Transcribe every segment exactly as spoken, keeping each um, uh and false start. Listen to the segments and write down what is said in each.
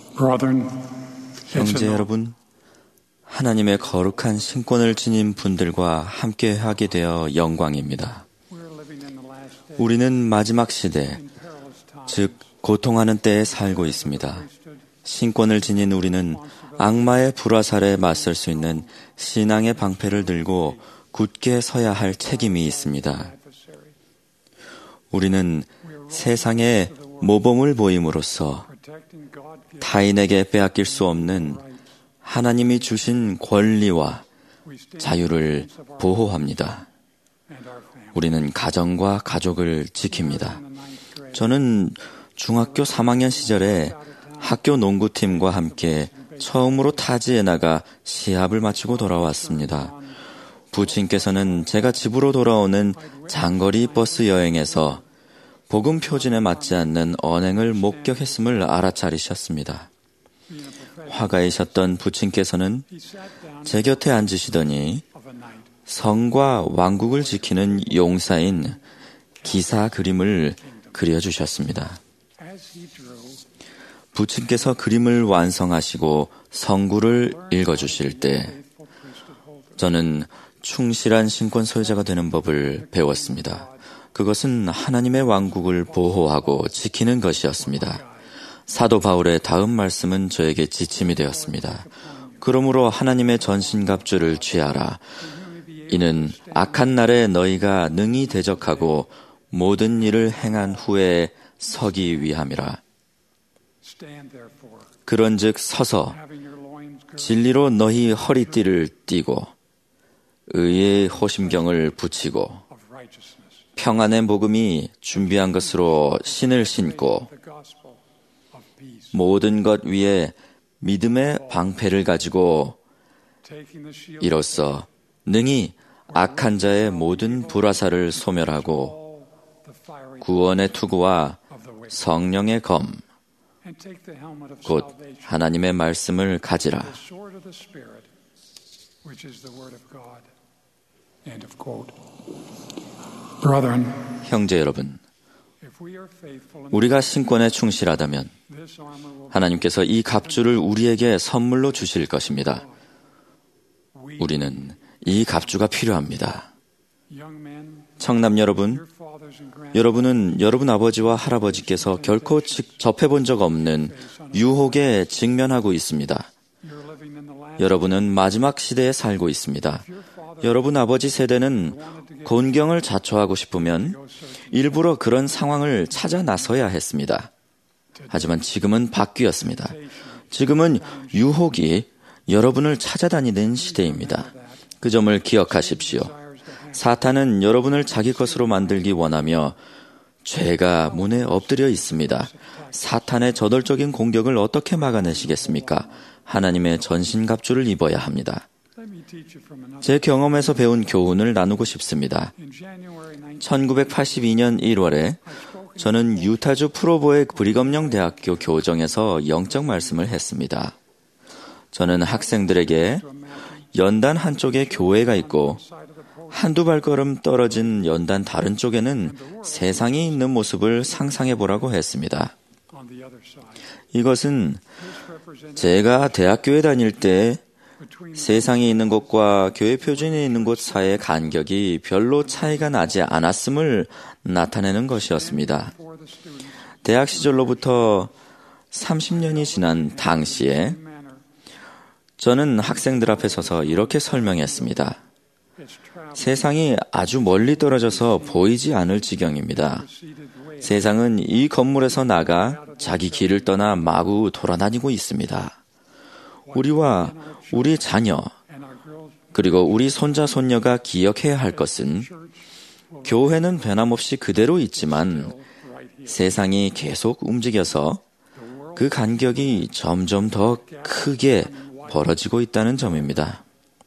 형제 여러분, 하나님의 거룩한 신권을 지닌 분들과 함께하게 되어 영광입니다. 우리는 마지막 시대, 즉 고통하는 때에 살고 있습니다. 신권을 지닌 우리는 악마의 불화살에 맞설 수 있는 신앙의 방패를 들고 굳게 서야 할 책임이 있습니다. 우리는 세상에 모범을 보임으로써 타인에게 빼앗길 수 없는 하나님이 주신 권리와 자유를 보호합니다. 우리는 가정과 가족을 지킵니다. 저는 중학교 삼 학년 시절에 학교 농구팀과 함께 처음으로 타지에 나가 시합을 마치고 돌아왔습니다. 부친께서는 제가 집으로 돌아오는 장거리 버스 여행에서 복음 표준에 맞지 않는 언행을 목격했음을 알아차리셨습니다. 화가이셨던 부친께서는 제 곁에 앉으시더니 성과 왕국을 지키는 용사인 기사 그림을 그려주셨습니다. 부친께서 그림을 완성하시고 성구를 읽어주실 때 저는 충실한 신권 소유자가 되는 법을 배웠습니다. 그것은 하나님의 왕국을 보호하고 지키는 것이었습니다. 사도 바울의 다음 말씀은 저에게 지침이 되었습니다. 그러므로 하나님의 전신갑주를 취하라. 이는 악한 날에 너희가 능히 대적하고 모든 일을 행한 후에 서기 위함이라. 그런즉 서서 진리로 너희 허리띠를 띠고 의의 호심경을 붙이고 평안의 복음이 준비한 것으로 신을 신고 모든 것 위에 믿음의 방패를 가지고 이로써 능히 악한 자의 모든 불화살을 소멸하고 구원의 투구와 성령의 검 곧 하나님의 말씀을 가지라. 형제 여러분, 우리가 신권에 충실하다면 하나님께서 이 갑주를 우리에게 선물로 주실 것입니다. 우리는 이 갑주가 필요합니다. 청남 여러분, 여러분은 여러분 아버지와 할아버지께서 결코 접해본 적 없는 유혹에 직면하고 있습니다. 여러분은 마지막 시대에 살고 있습니다. 여러분 아버지 세대는 곤경을 자초하고 싶으면 일부러 그런 상황을 찾아 나서야 했습니다. 하지만 지금은 바뀌었습니다. 지금은 유혹이 여러분을 찾아다니는 시대입니다. 그 점을 기억하십시오. 사탄은 여러분을 자기 것으로 만들기 원하며 죄가 문에 엎드려 있습니다. 사탄의 저돌적인 공격을 어떻게 막아내시겠습니까? 하나님의 전신갑주를 입어야 합니다. 제 경험에서 배운 교훈을 나누고 싶습니다. 천구백팔십이 년 일월에 저는 유타주 프로보의 브리검령 대학교 교정에서 영적 말씀을 했습니다. 저는 학생들에게 연단 한쪽에 교회가 있고 한두 발걸음 떨어진 연단 다른 쪽에는 세상이 있는 모습을 상상해 보라고 했습니다. 이것은 제가 대학교에 다닐 때 세상이 있는 곳과 교회 표준이 있는 곳 사이의 간격이 별로 차이가 나지 않았음을 나타내는 것이었습니다. 대학 시절로부터 삼십 년이 지난 당시에 저는 학생들 앞에 서서 이렇게 설명했습니다. 세상이 아주 멀리 떨어져서 보이지 않을 지경입니다. 세상은 이 건물에서 나가 자기 길을 떠나 마구 돌아다니고 있습니다. 우리와 우리 자녀, 그리고 우리 손자, 손녀가 기억해야 할 것은 교회는 변함없이 그대로 있지만 세상이 계속 움직여서 그 간격이 점점 더 크게 벌어지고 있다는 점입니다.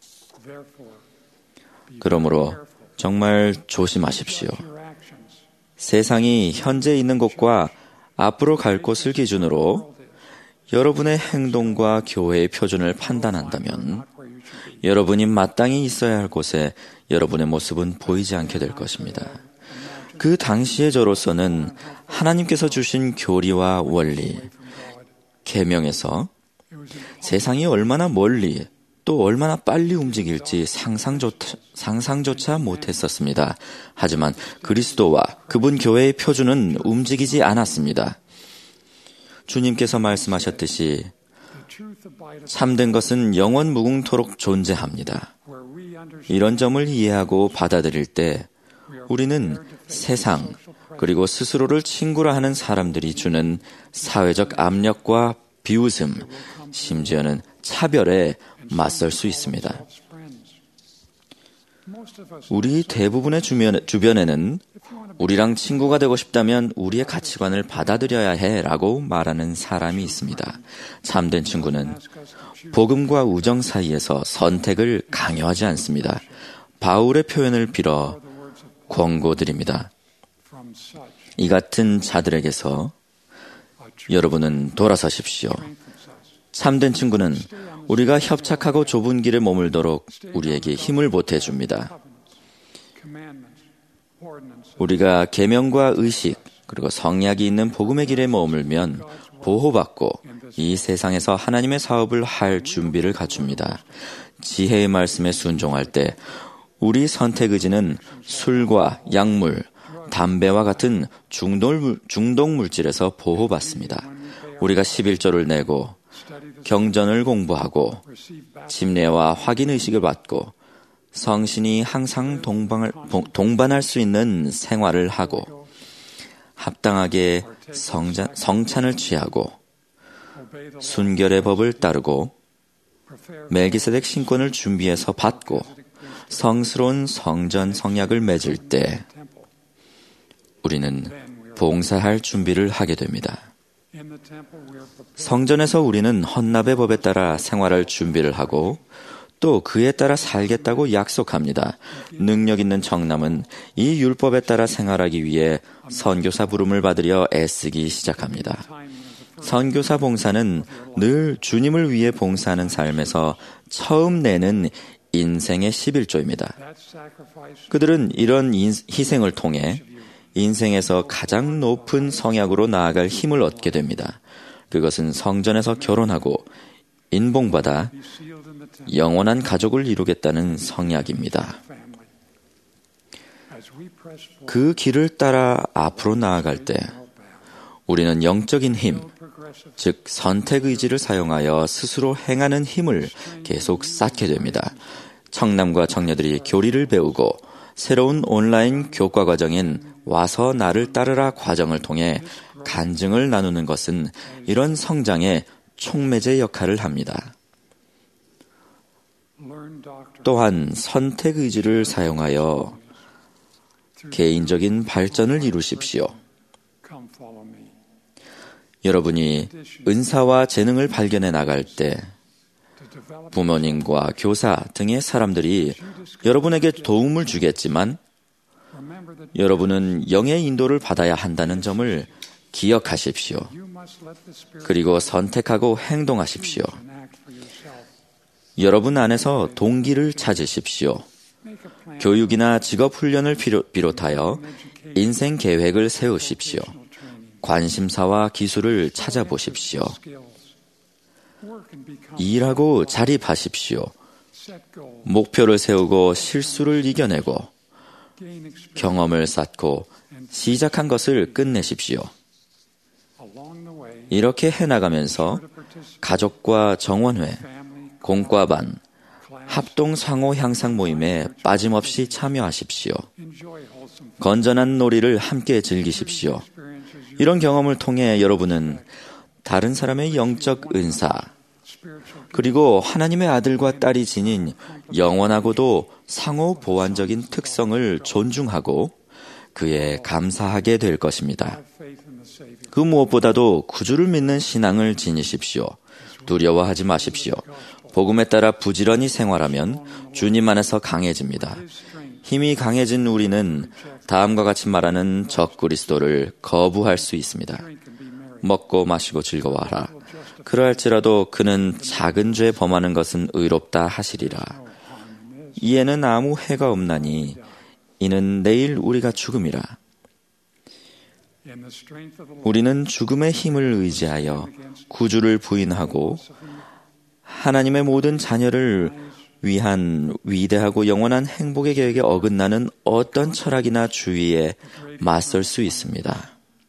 그러므로 정말 조심하십시오. 세상이 현재 있는 곳과 앞으로 갈 곳을 기준으로 여러분의 행동과 교회의 표준을 판단한다면 여러분이 마땅히 있어야 할 곳에 여러분의 모습은 보이지 않게 될 것입니다. 그 당시의 저로서는 하나님께서 주신 교리와 원리, 계명에서 세상이 얼마나 멀리 또 얼마나 빨리 움직일지 상상조차, 상상조차 못했었습니다. 하지만 그리스도와 그분 교회의 표준은 움직이지 않았습니다. 주님께서 말씀하셨듯이 참된 것은 영원 무궁토록 존재합니다. 이런 점을 이해하고 받아들일 때 우리는 세상 그리고 스스로를 친구라 하는 사람들이 주는 사회적 압력과 비웃음, 심지어는 차별에 맞설 수 있습니다. 우리 대부분의 주변, 주변에는 우리랑 친구가 되고 싶다면 우리의 가치관을 받아들여야 해 라고 말하는 사람이 있습니다. 참된 친구는 복음과 우정 사이에서 선택을 강요하지 않습니다. 바울의 표현을 빌어 권고드립니다. 이 같은 자들에게서 여러분은 돌아서십시오. 참된 친구는 우리가 협착하고 좁은 길에 머물도록 우리에게 힘을 보태줍니다. 우리가 계명과 의식 그리고 성약이 있는 복음의 길에 머물면 보호받고 이 세상에서 하나님의 사업을 할 준비를 갖춥니다. 지혜의 말씀에 순종할 때 우리 선택 의지는 술과 약물, 담배와 같은 중독, 중독 물질에서 보호받습니다. 우리가 십일조를 내고 경전을 공부하고 침례와 확인의식을 받고 성신이 항상 동반할, 동반할 수 있는 생활을 하고 합당하게 성자, 성찬을 취하고 순결의 법을 따르고 멜기세덱 신권을 준비해서 받고 성스러운 성전 성약을 맺을 때 우리는 봉사할 준비를 하게 됩니다. 성전에서 우리는 헌납의 법에 따라 생활할 준비를 하고 또 그에 따라 살겠다고 약속합니다. 능력 있는 청남은 이 율법에 따라 생활하기 위해 선교사 부름을 받으려 애쓰기 시작합니다. 선교사 봉사는 늘 주님을 위해 봉사하는 삶에서 처음 내는 인생의 십일조입니다. 그들은 이런 희생을 통해 인생에서 가장 높은 성약으로 나아갈 힘을 얻게 됩니다. 그것은 성전에서 결혼하고 인봉받아 영원한 가족을 이루겠다는 성약입니다. 그 길을 따라 앞으로 나아갈 때 우리는 영적인 힘, 즉 선택 의지를 사용하여 스스로 행하는 힘을 계속 쌓게 됩니다. 청남과 청녀들이 교리를 배우고 새로운 온라인 교과 과정인 와서 나를 따르라 과정을 통해 간증을 나누는 것은 이런 성장의 촉매제 역할을 합니다. 또한 선택 의지를 사용하여 개인적인 발전을 이루십시오. 여러분이 은사와 재능을 발견해 나갈 때 부모님과 교사 등의 사람들이 여러분에게 도움을 주겠지만 여러분은 영의 인도를 받아야 한다는 점을 기억하십시오. 그리고 선택하고 행동하십시오. 여러분 안에서 동기를 찾으십시오. 교육이나 직업 훈련을 비롯하여 인생 계획을 세우십시오. 관심사와 기술을 찾아보십시오. 일하고 자립하십시오. 목표를 세우고 실수를 이겨내고 경험을 쌓고 시작한 것을 끝내십시오. 이렇게 해나가면서 가족과 정원회, 공과반, 합동 상호 향상 모임에 빠짐없이 참여하십시오. 건전한 놀이를 함께 즐기십시오. 이런 경험을 통해 여러분은 다른 사람의 영적 은사, 그리고 하나님의 아들과 딸이 지닌 영원하고도 상호 보완적인 특성을 존중하고 그에 감사하게 될 것입니다. 그 무엇보다도 구주를 믿는 신앙을 지니십시오. 두려워하지 마십시오. 복음에 따라 부지런히 생활하면 주님 안에서 강해집니다. 힘이 강해진 우리는 다음과 같이 말하는 적그리스도를 거부할 수 있습니다. 먹고 마시고 즐거워하라. 그러할지라도 그는 작은 죄 범하는 것은 의롭다 하시리라. 이에는 아무 해가 없나니 이는 내일 우리가 죽음이라. 우리는 죽음의 힘을 의지하여 구주를 부인하고 하나님의 모든 자녀를 위한 위대하고 영원한 행복의 계획에 어긋나는 어떤 철학이나 주의에 맞설 수 있습니다.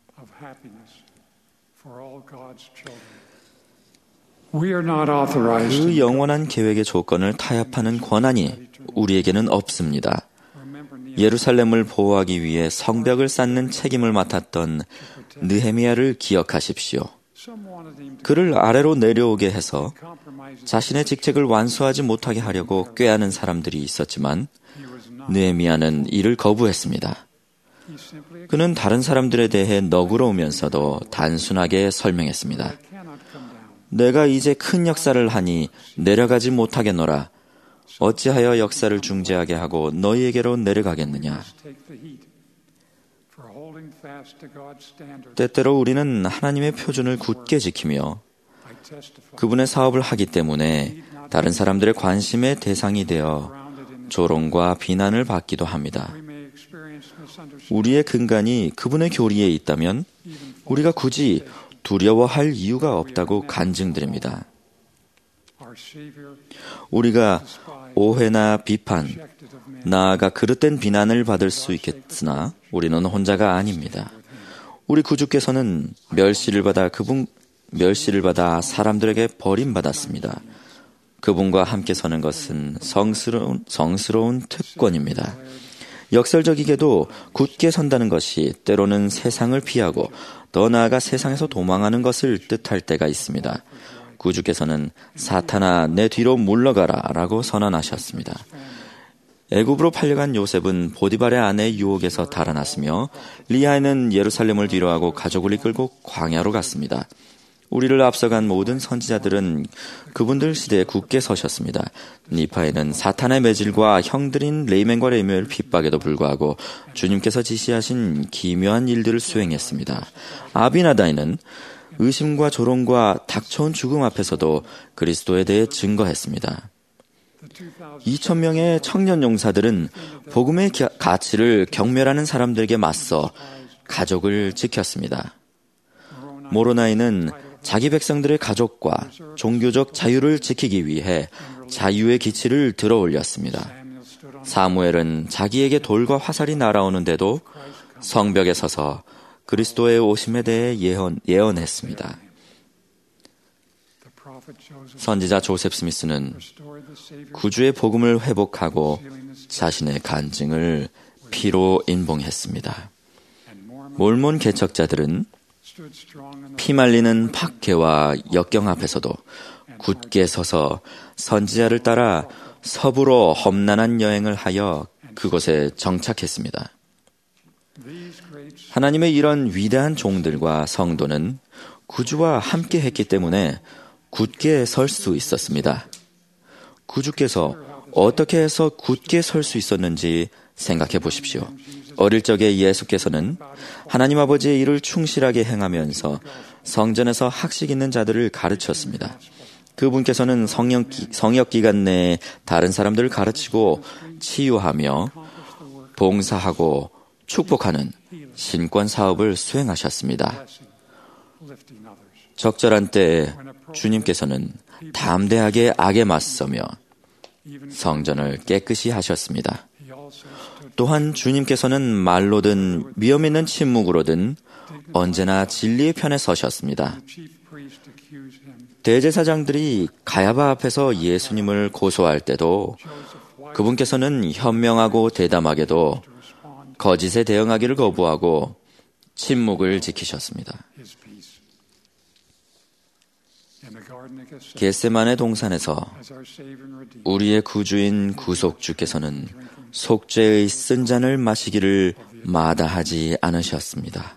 그 영원한 계획의 조건을 타협하는 권한이 우리에게는 없습니다. 예루살렘을 보호하기 위해 성벽을 쌓는 책임을 맡았던 느헤미야를 기억하십시오. 그를 아래로 내려오게 해서 자신의 직책을 완수하지 못하게 하려고 꾀하는 사람들이 있었지만 느헤미야는 이를 거부했습니다. 그는 다른 사람들에 대해 너그러우면서도 단순하게 설명했습니다. 내가 이제 큰 역사를 하니 내려가지 못하겠노라. 어찌하여 역사를 중지하게 하고 너희에게로 내려가겠느냐. 때때로 우리는 하나님의 표준을 굳게 지키며 그분의 사업을 하기 때문에 다른 사람들의 관심의 대상이 되어 조롱과 비난을 받기도 합니다. 우리의 근간이 그분의 교리에 있다면 우리가 굳이 두려워할 이유가 없다고 간증드립니다. 우리가 오해나 비판, 나아가 그릇된 비난을 받을 수 있겠으나 우리는 혼자가 아닙니다. 우리 구주께서는 멸시를 받아 그분 멸시를 받아 사람들에게 버림받았습니다. 그분과 함께 서는 것은 성스러운, 성스러운 특권입니다. 역설적이게도 굳게 선다는 것이 때로는 세상을 피하고 더 나아가 세상에서 도망하는 것을 뜻할 때가 있습니다. 구주께서는 사탄아 내 뒤로 물러가라 라고 선언하셨습니다. 애굽으로 팔려간 요셉은 보디발의 아내 유혹에서 달아났으며 리아는 예루살렘을 뒤로하고 가족을 이끌고 광야로 갔습니다. 우리를 앞서간 모든 선지자들은 그분들 시대에 굳게 서셨습니다. 니파에는 사탄의 매질과 형들인 레이맨과 레미엘의 핍박에도 불구하고 주님께서 지시하신 기묘한 일들을 수행했습니다. 아비나다이는 의심과 조롱과 닥쳐온 죽음 앞에서도 그리스도에 대해 증거했습니다. 이천 명의 청년 용사들은 복음의 가치를 경멸하는 사람들에게 맞서 가족을 지켰습니다. 모로나이는 자기 백성들의 가족과 종교적 자유를 지키기 위해 자유의 기치를 들어 올렸습니다. 사무엘은 자기에게 돌과 화살이 날아오는데도 성벽에 서서 그리스도의 오심에 대해 예언, 예언했습니다. 선지자 조셉 스미스는 구주의 복음을 회복하고 자신의 간증을 피로 인봉했습니다. 몰몬 개척자들은 피말리는 박해와 역경 앞에서도 굳게 서서 선지자를 따라 서부로 험난한 여행을 하여 그곳에 정착했습니다. 하나님의 이런 위대한 종들과 성도는 구주와 함께 했기 때문에 굳게 설 수 있었습니다. 구주께서 어떻게 해서 굳게 설 수 있었는지 생각해 보십시오. 어릴 적에 예수께서는 하나님 아버지의 일을 충실하게 행하면서 성전에서 학식 있는 자들을 가르쳤습니다. 그분께서는 성역, 성역 기간 내에 다른 사람들을 가르치고 치유하며 봉사하고 축복하는 신권 사업을 수행하셨습니다. 적절한 때에 주님께서는 담대하게 악에 맞서며 성전을 깨끗이 하셨습니다. 또한 주님께서는 말로든 위험 있는 침묵으로든 언제나 진리의 편에 서셨습니다. 대제사장들이 가야바 앞에서 예수님을 고소할 때도 그분께서는 현명하고 대담하게도 거짓에 대응하기를 거부하고 침묵을 지키셨습니다. 겟세마네 동산에서 우리의 구주인 구속주께서는 속죄의 쓴 잔을 마시기를 마다하지 않으셨습니다.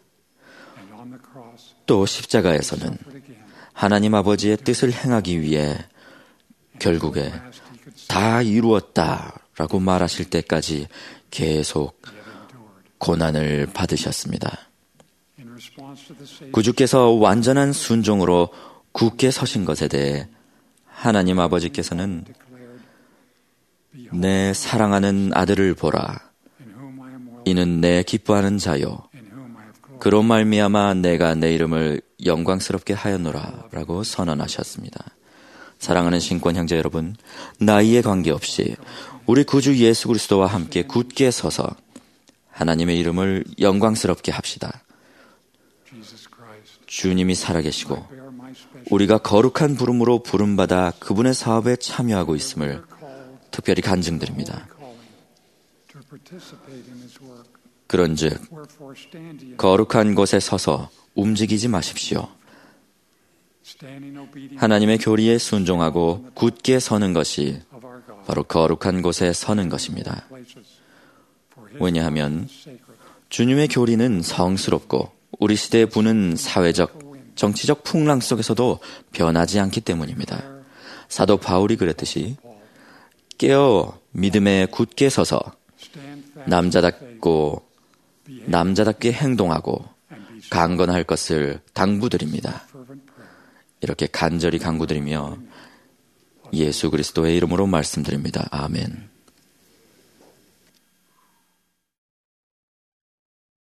또 십자가에서는 하나님 아버지의 뜻을 행하기 위해 결국에 다 이루었다라고 말하실 때까지 계속 고난을 받으셨습니다. 구주께서 완전한 순종으로 굳게 서신 것에 대해 하나님 아버지께서는 내 사랑하는 아들을 보라. 이는 내 기뻐하는 자요. 그로 말미암아 내가 내 이름을 영광스럽게 하였노라 라고 선언하셨습니다. 사랑하는 신권 형제 여러분, 나이에 관계없이 우리 구주 예수 그리스도와 함께 굳게 서서 하나님의 이름을 영광스럽게 합시다. 주님이 살아계시고 우리가 거룩한 부름으로 부름받아 그분의 사업에 참여하고 있음을 특별히 간증드립니다. 그런즉 거룩한 곳에 서서 움직이지 마십시오. 하나님의 교리에 순종하고 굳게 서는 것이 바로 거룩한 곳에 서는 것입니다. 왜냐하면 주님의 교리는 성스럽고 우리 시대에 부는 사회적, 정치적 풍랑 속에서도 변하지 않기 때문입니다. 사도 바울이 그랬듯이 깨어 믿음에 굳게 서서 남자답고 남자답게 행동하고 강건할 것을 당부드립니다. 이렇게 간절히 강구드리며 예수 그리스도의 이름으로 말씀드립니다. 아멘.